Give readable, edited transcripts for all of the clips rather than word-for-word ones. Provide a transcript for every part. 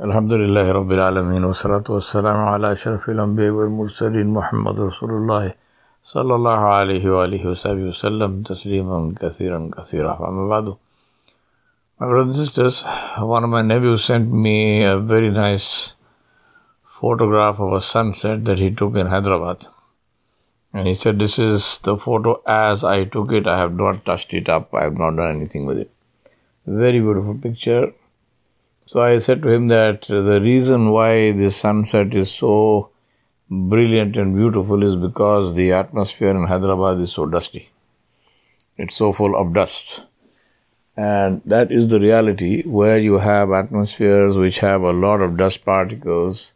Alhamdulillahi Rabbil Alameen wa salatu wa salamu ala ashrafil anbiya wal mursalin Muhammad Rasulullah sallallahu alayhi wa alihi wa sahbihi wa sallam tasliman kathira. Amma ba'du. My brothers and sisters, one of my nephews sent me a very nice photograph of a sunset that he took in Hyderabad. And he said, this is the photo as I took it. I have not touched it up. I have not done anything with it. Very beautiful picture. So I said to him that the reason why this sunset is so brilliant and beautiful is because the atmosphere in Hyderabad is so dusty. It's so full of dust. And that is the reality. Where you have atmospheres which have a lot of dust particles,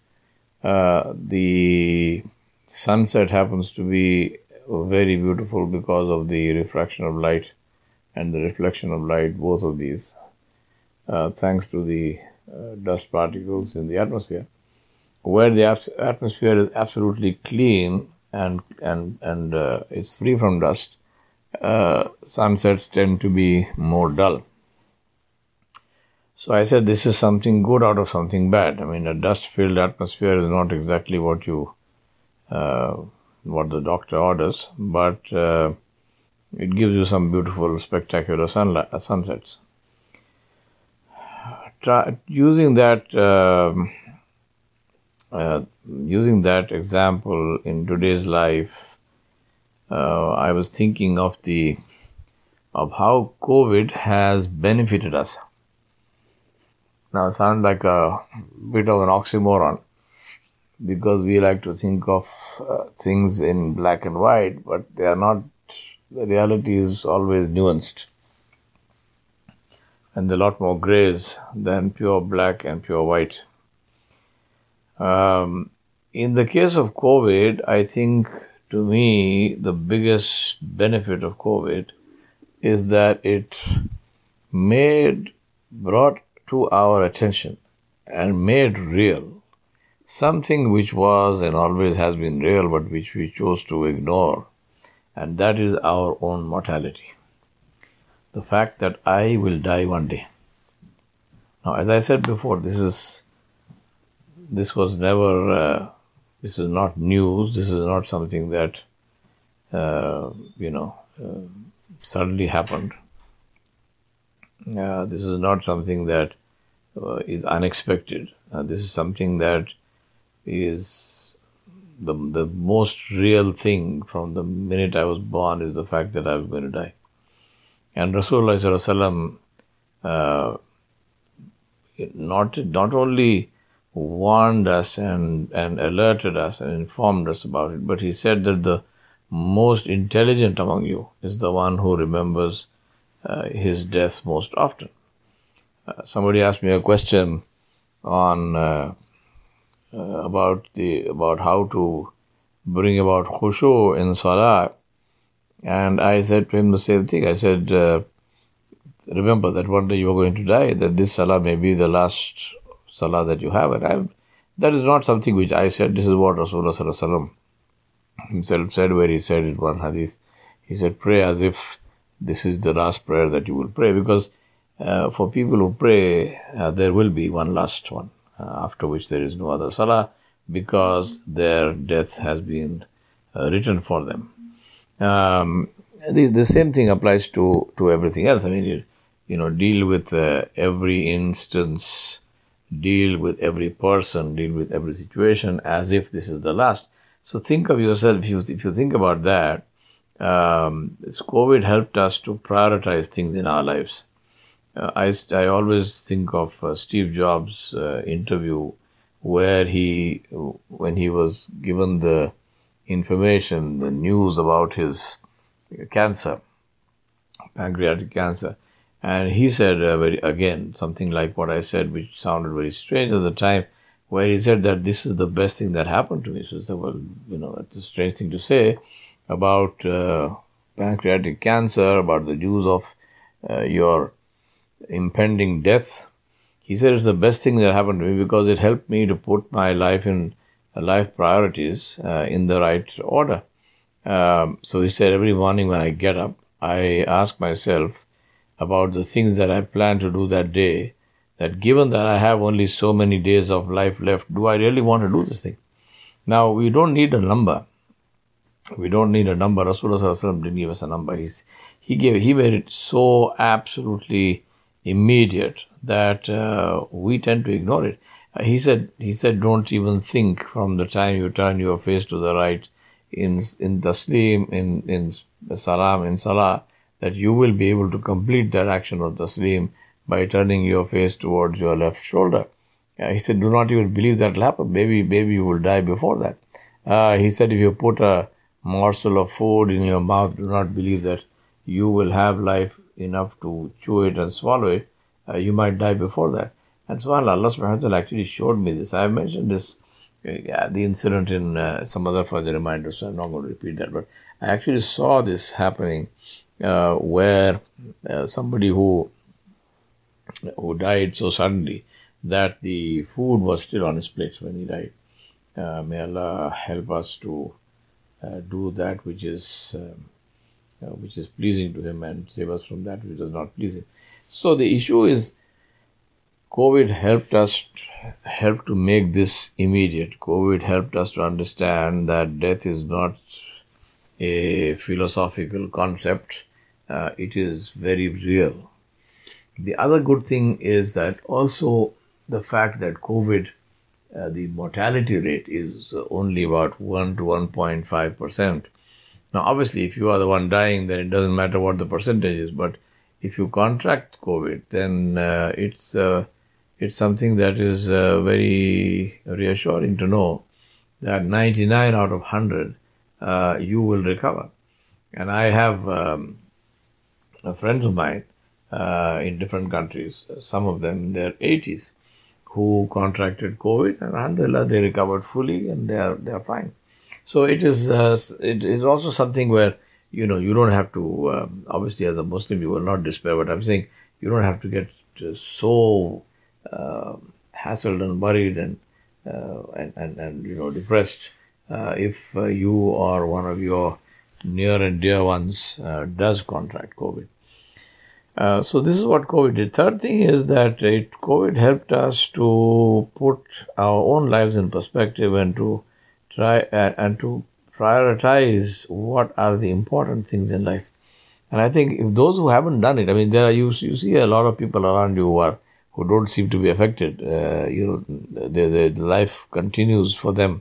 the sunset happens to be very beautiful because of the refraction of light and the reflection of light, both of these. Thanks to the dust particles in the atmosphere. Where the atmosphere is absolutely clean and is free from dust, sunsets tend to be more dull. So I said this is something good out of something bad. I mean, a dust-filled atmosphere is not exactly what the doctor orders, but it gives you some beautiful, spectacular sunsets. Using that example in today's life, I was thinking of how COVID has benefited us. Now, it sounds like a bit of an oxymoron because we like to think of things in black and white, but they are not. The reality is always nuanced. And there are a lot more grays than pure black and pure white. In the case of COVID, I think, to me, the biggest benefit of COVID is that it brought to our attention and made real something which was and always has been real, but which we chose to ignore, and that is our own mortality. The fact that I will die one day. Now, as I said before, this is not news. This is not something that, suddenly happened. This is not something that is unexpected. This is something that is the most real thing from the minute I was born, is the fact that I was going to die. And Rasulullah sallallahu alaihi wasallam not only warned us and alerted us and informed us about it, but he said that the most intelligent among you is the one who remembers his death most often. Somebody asked me a question on about how to bring about khushu in salah. And I said to him the same thing. I said, remember that one day you are going to die, that this salah may be the last salah that you have. And that is not something which I said. This is what Rasulullah sallallahu alaihi wasallam himself said, where he said in one hadith, he said, pray as if this is the last prayer that you will pray. Because for people who pray, there will be one last one, after which there is no other salah, because their death has been written for them. The same thing applies to everything else. I mean, deal with every instance, deal with every person, deal with every situation as if this is the last. So think of yourself, if you think about that, COVID helped us to prioritize things in our lives. I always think of Steve Jobs' interview where when he was given the information, the news about his cancer, pancreatic cancer. And he said, again, something like what I said, which sounded very strange at the time, where he said that this is the best thing that happened to me. So I said, well, that's a strange thing to say about pancreatic cancer, about the news of your impending death. He said it's the best thing that happened to me because it helped me to put my life priorities in the right order. So he said every morning when I get up, I ask myself about the things that I plan to do that day that given that I have only so many days of life left, do I really want to do this thing? Now, we don't need a number. We don't need a number. Rasulullah Sallallahu Alaihi Wasallam didn't give us a number. He made it so absolutely immediate that we tend to ignore it. He said, don't even think from the time you turn your face to the right in taslim, in salam, in salah, that you will be able to complete that action of taslim by turning your face towards your left shoulder. He said, do not even believe that will happen. Maybe you will die before that. He said, if you put a morsel of food in your mouth, do not believe that you will have life enough to chew it and swallow it. You might die before that. And subhanAllah, Allah subhanahu wa ta'ala actually showed me this. I have mentioned this, the incident in some other further reminders, so I'm not going to repeat that. But I actually saw this happening where somebody who died so suddenly that the food was still on his plate when he died. May Allah help us to do that which is pleasing to Him and save us from that which is not pleasing. So the issue is, COVID helped to make this immediate. COVID helped us to understand that death is not a philosophical concept. It is very real. The other good thing is that also the fact that COVID, the mortality rate is only about 1 to 1.5%. Now, obviously, if you are the one dying, then it doesn't matter what the percentage is. But if you contract COVID, then it's something that is very reassuring to know that 99 out of 100 you will recover. And I have friends of mine in different countries, some of them in their 80s, who contracted COVID, and alhamdulillah, they recovered fully and they are fine. So it is also something where you don't have to obviously as a Muslim you will not despair, but I'm saying you don't have to get so hassled and worried and depressed if you or one of your near and dear ones does contract COVID. So this is what COVID did. Third thing is that COVID helped us to put our own lives in perspective and to try and to prioritize what are the important things in life. And I think if those who haven't done it, I mean, you see a lot of people around you who don't seem to be affected. The life continues for them.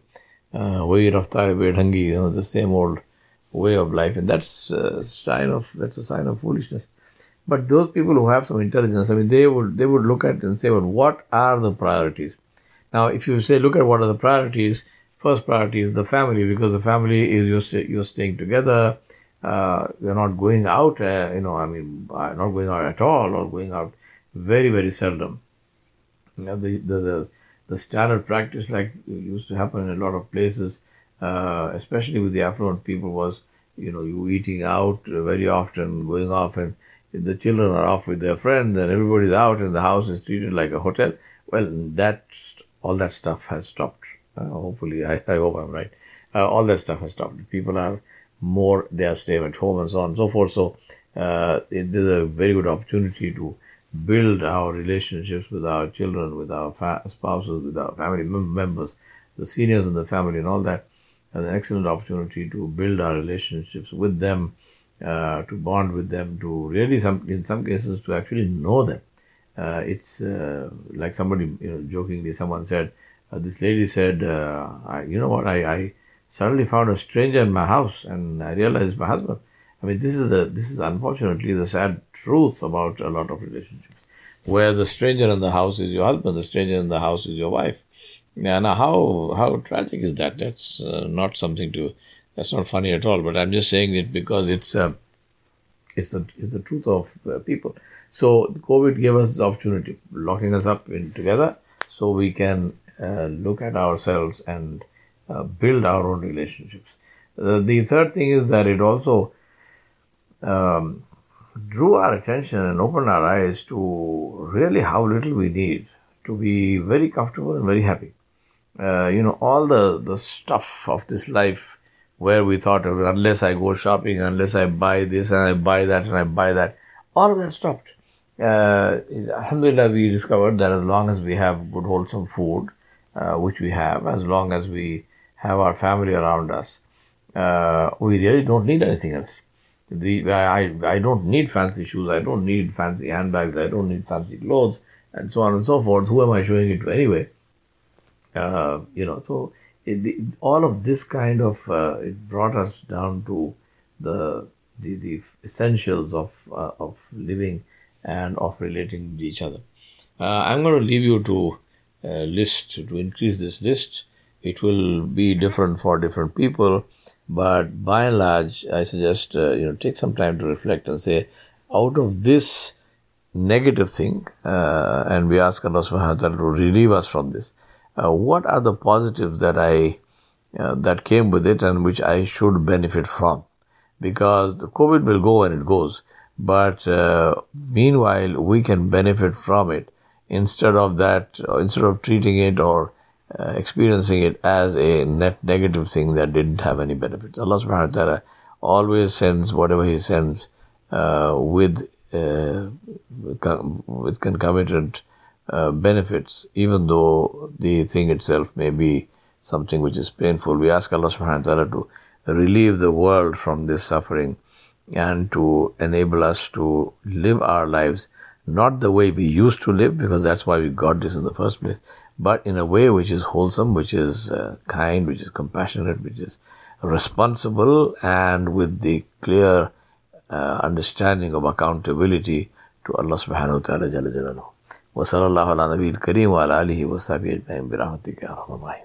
The same old way of life, and that's a sign of foolishness. But those people who have some intelligence, I mean, they would look at it and say, well, what are the priorities? Now, if you say, look at what are the priorities, first priority is the family, because the family is you're staying together. You're not going out, not going out at all, or going out very, very seldom. The standard practice, like used to happen in a lot of places, especially with the affluent people, was, you eating out very often, going off, and the children are off with their friends, and everybody's out, and the house is treated like a hotel. Well, all that stuff has stopped. Hopefully, I hope I'm right. All that stuff has stopped. People are they are staying at home and so on and so forth. So it is a very good opportunity to build our relationships with our children, with our spouses, with our family members, the seniors in the family and all that. As an excellent opportunity to build our relationships with them, to bond with them, to really, in some cases, to actually know them. It's like somebody, jokingly, someone said, this lady said, I suddenly found a stranger in my house and I realized it's my husband. I mean, this is unfortunately the sad truth about a lot of relationships, where the stranger in the house is your husband, the stranger in the house is your wife. Now, how tragic is that? That's that's not funny at all. But I'm just saying it because it's the truth of people. So COVID gave us this opportunity, locking us up together, so we can look at ourselves and build our own relationships. The third thing is that it also drew our attention and opened our eyes to really how little we need to be very comfortable and very happy. All the stuff of this life where we thought, unless I go shopping, unless I buy this and I buy that and I buy that, all of that stopped. Alhamdulillah, we discovered that as long as we have good, wholesome food, which we have, as long as we have our family around us, we really don't need anything else. I don't need fancy shoes, I don't need fancy handbags, I don't need fancy clothes, and so on and so forth. Who am I showing it to anyway? So all of this kind of it brought us down to the essentials of living and of relating with each other. I'm going to leave you to to increase this list. It will be different for different people, but by and large, I suggest take some time to reflect and say, out of this negative thing, and we ask Allah Subhanahu wa Taala to relieve us from this. What are the positives that came with it and which I should benefit from? Because the COVID will go when it goes, but meanwhile we can benefit from it instead of treating it or experiencing it as a net negative thing that didn't have any benefits. Allah Subhanahu wa Taala always sends whatever He sends with concomitant benefits, even though the thing itself may be something which is painful. We ask Allah Subhanahu wa Taala to relieve the world from this suffering and to enable us to live our lives not the way we used to live, because that's why we got this in the first place, but in a way which is wholesome, which is kind, which is compassionate, which is responsible, and with the clear understanding of accountability to Allah Subhanahu wa Taala Jalla Jalaluhu. Wa sallallahu ala nabiyil kareem wa ala alihi wa sahbihi ajma'in bi rahmatika ya arhamar rahimin.